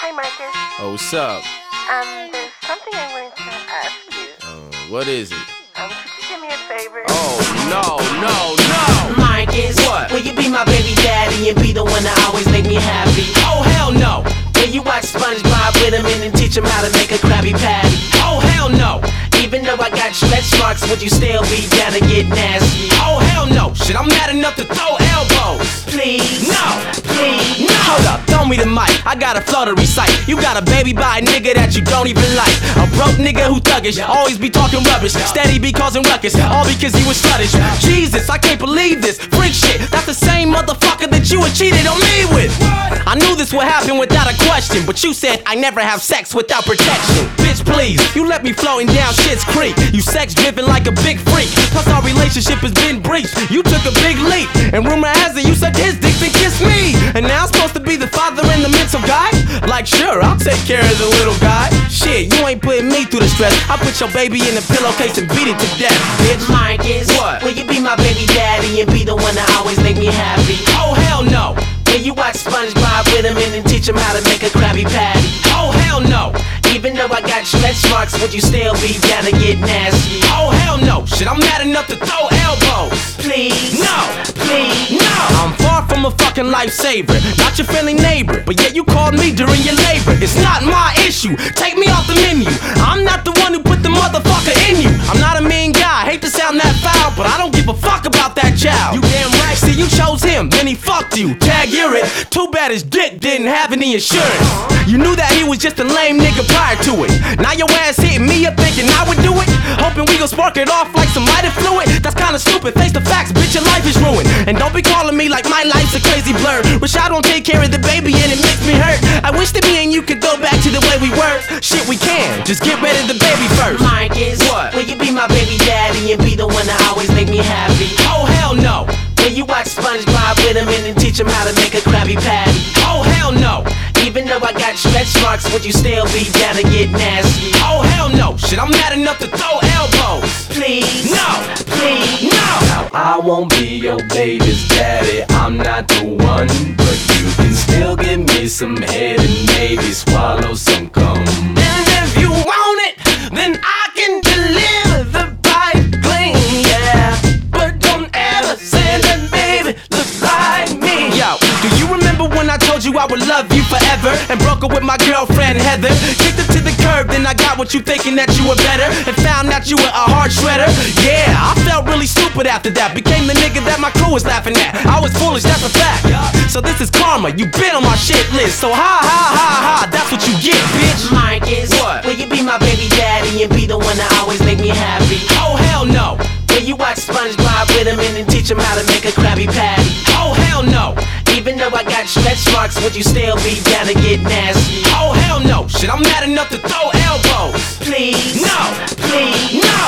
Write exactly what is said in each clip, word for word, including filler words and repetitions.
Hi, Marcus. Oh, what's up? Um, there's something I wanted to ask you. Uh, what is it? Um, could you do me a favor? Oh, no, no, no! Marcus, What? will you be my baby daddy and be the one that always make me happy? Oh, hell no! Will you watch SpongeBob with him and then teach him how to make a Krabby Patty? Oh, hell no! Even though I got stretch marks, would you still be down to get nasty? Oh, hell no! Shit, I'm mad enough to throw elbows! Please, No! please, no. Hold up, throw me the mic, I got a flow to recite. You got a baby by a nigga that you don't even like. A broke nigga who thuggish, always be talking rubbish. Steady be causing ruckus, all because he was sluttish. Jesus, I can't believe this, freak shit. That's the same motherfucker that you had cheated on me with. I knew this would happen without a question, but you said I never have sex without protection. Bitch, please, you let me floating down Shit's Creek. You sex driven like a big freak. Plus our relationship has been breached. You took a big leap, and rumor has it you sucked his dick and kissed me. And now I'm supposed to be the father and the mental guy? Like sure, I'll take care of the little guy. Shit, you ain't putting me through the stress. I put your baby in a pillowcase and beat it to death, bitch. Marcus, What? will you be my baby daddy and be the one that always make me happy? Oh hell no! Will you watch SpongeBob with him and then teach him how to make a Krabby Patty? Oh hell no! Even though I got stretch marks, would you still be down to get nasty? Oh hell no! Shit, I'm mad enough to throw elbows! Please, No! please, No! I'm far from a fucking lifesaver, not your friendly neighbor, but yet you called me during your labor. It's not my issue, take me off the menu. I'm not the one who put the motherfucker in you. I'm not a mean guy, hate to sound that foul, but I don't give a fuck about that child. You damn right, see you chose him, then he fucked you. Tag, you're it. Too bad his dick didn't have any insurance. You knew that he was just a lame nigga prior to it. Now your ass hitting me up thinking I would do it. Hoping we gon' spark it off like some lighter fluid. That's kinda stupid, face the facts, bitch, your life is ruined. And don't be calling me like my life's a crazy blur. Wish I don't take care of the baby and it makes me hurt. I wish that me and you could go back to the way we were. Shit, we can, just get rid of the baby first. Marcus, What? will you be my baby daddy and be the one that always make me happy? Oh hell no! Will you watch SpongeBob with him and then teach him how to make a Krabby Patty? Oh hell no! Even though I got stretch marks, would you still be down to get nasty? Oh hell no! Shit, I'm mad enough to throw elbows! Please, No! please, No! Now I won't be your baby's daddy, I'm not the one, but you can still give me some head and maybe swallow some cum. And if you want it, then I can deliver the pipe clean, yeah. But don't ever say that baby look like me. Yo, do you remember when I told you I would love you forever and broke up with my girlfriend Heather? Kicked her to the curb, then I got what you thinking that you were better and found out you were a hard shredder. Yeah, I felt really stupid after that. Became the nigga that my crew was laughing at. I was foolish, that's a fact. So this is karma. You been on my shit list. So ha ha ha ha, that's what you get, bitch. Marcus, What? will you be my baby daddy and be the one that always make me happy? Oh hell no! Will you watch SpongeBob with him and then teach him how to make a Krabby Patty? Oh hell no! Even though I got stretch marks, would you still be down to get nasty? Oh hell no! Shit, I'm mad enough to throw elbows! Please, No! please, No!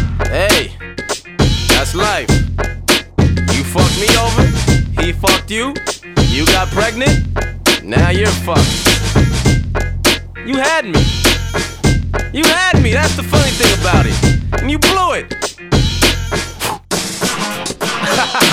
Hey, that's life. You fucked me over, he fucked you, you got pregnant, now you're fucked. You had me. You had me, that's the funny thing about it. And you blew it.